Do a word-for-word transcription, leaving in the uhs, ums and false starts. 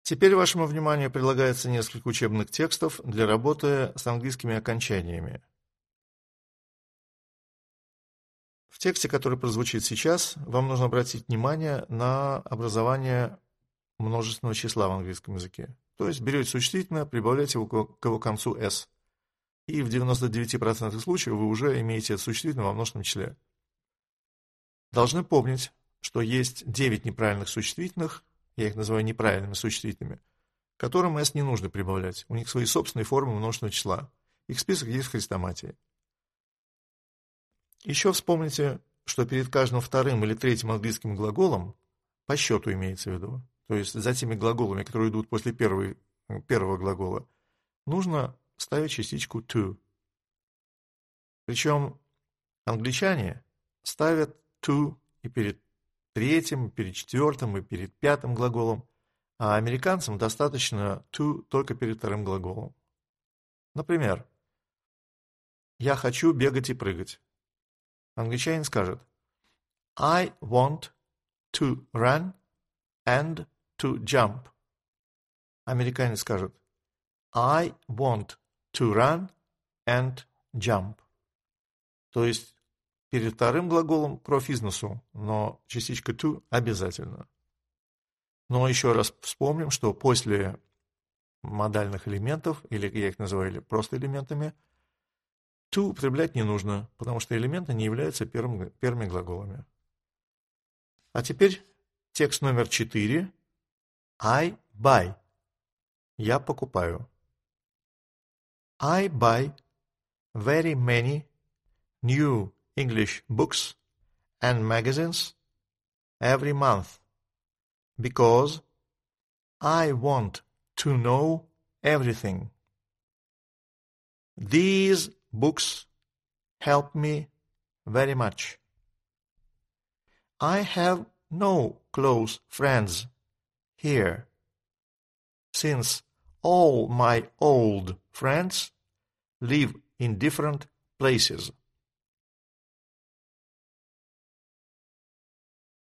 Теперь вашему вниманию предлагается несколько учебных текстов для работы с английскими окончаниями. В тексте, который прозвучит сейчас, вам нужно обратить внимание на образование множественного числа в английском языке. То есть берете существительное, прибавляете его к его концу s. И в девяноста девяти процентах случаев вы уже имеете это существительное во множественном числе. Должны помнить, что есть девять неправильных существительных, я их называю неправильными существительными, которым s не нужно прибавлять. У них свои собственные формы множественного числа. Их список есть в хрестоматии. Еще вспомните, что перед каждым вторым или третьим английским глаголом, по счету имеется в виду, то есть за теми глаголами, которые идут после первой, первого глагола, нужно ставить частичку to. Причем англичане ставят to и перед третьим, и перед четвертым, и перед пятым глаголом, а американцам достаточно to только перед вторым глаголом. Например, «Я хочу бегать и прыгать». Англичанин скажет I want to run and to jump. Американец скажет I want to run and jump. То есть перед вторым глаголом кровь из носу, но частичка to обязательно. Но еще раз вспомним, что после модальных элементов, или я их называю просто элементами, to употреблять не нужно, потому что элементы не являются первым, первыми глаголами. А теперь текст номер четыре. I buy. Я покупаю. I buy very many new English books and magazines every month because I want to know everything. These books help me very much. I have no close friends here, since all my old friends live in different places.